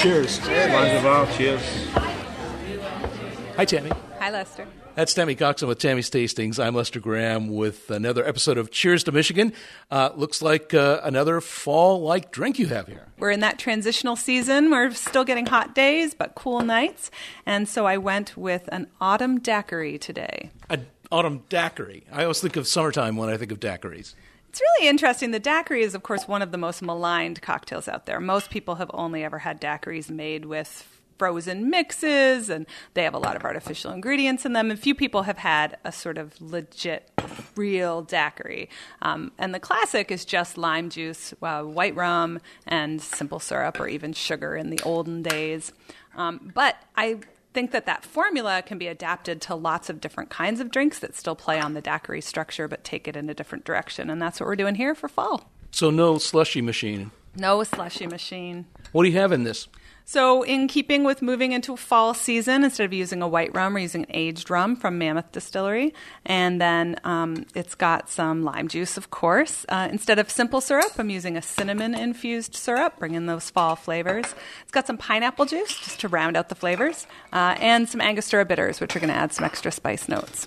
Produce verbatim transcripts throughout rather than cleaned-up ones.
Cheers. Cheers. Cheers. Hi, Tammy. Hi, Lester. That's Tammy Coxon with Tammy's Tastings. I'm Lester Graham with another episode of Cheers to Michigan. Uh, looks like uh, another fall-like drink you have here. We're in that transitional season. We're still getting hot days, but cool nights. And so I went with an autumn daiquiri today. An autumn daiquiri. I always think of summertime when I think of daiquiris. It's really interesting. The daiquiri is, of course, one of the most maligned cocktails out there. Most people have only ever had daiquiris made with frozen mixes, and they have a lot of artificial ingredients in them. And few people have had a sort of legit, real daiquiri. Um, and the classic is just lime juice, uh, white rum, and simple syrup, or even sugar in the olden days. Um, but I think that that formula can be adapted to lots of different kinds of drinks that still play on the daiquiri structure, but take it in a different direction. And that's what we're doing here for fall. So no slushy machine. No slushy machine. What do you have in this? So in keeping with moving into fall season, instead of using a white rum, we're using an aged rum from Mammoth Distillery. And then um, it's got some lime juice, of course. Uh, instead of simple syrup, I'm using a cinnamon-infused syrup, bringing those fall flavors. It's got some pineapple juice, just to round out the flavors, uh, and some Angostura bitters, which are going to add some extra spice notes.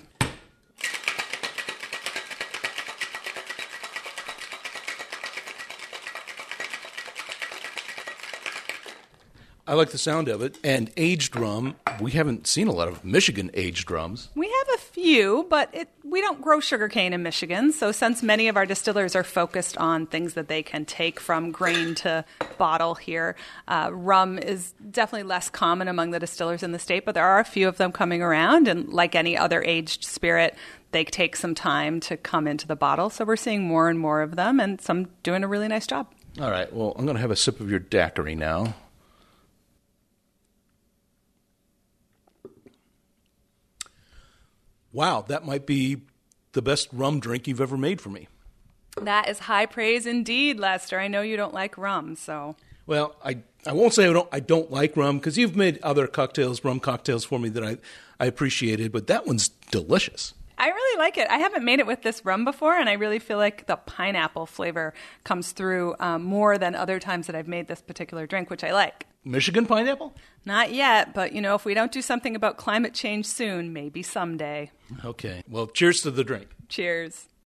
I like the sound of it. And aged rum, we haven't seen a lot of Michigan aged rums. We have a few, but it, we don't grow sugarcane in Michigan. So since many of our distillers are focused on things that they can take from grain to bottle here, uh, rum is definitely less common among the distillers in the state, but there are a few of them coming around. And like any other aged spirit, they take some time to come into the bottle. So we're seeing more and more of them, and some doing a really nice job. All right, well, I'm going to have a sip of your daiquiri now. Wow, that might be the best rum drink you've ever made for me. That is high praise indeed, Lester. I know you don't like rum, so... Well, I, I won't say I don't I don't like rum, because you've made other cocktails, rum cocktails for me that I, I appreciated, but that one's delicious. I really like it. I haven't made it with this rum before, and I really feel like the pineapple flavor comes through um, more than other times that I've made this particular drink, which I like. Michigan pineapple? Not yet, but, you know, if we don't do something about climate change soon, maybe someday. Okay. Well, cheers to the drink. Cheers.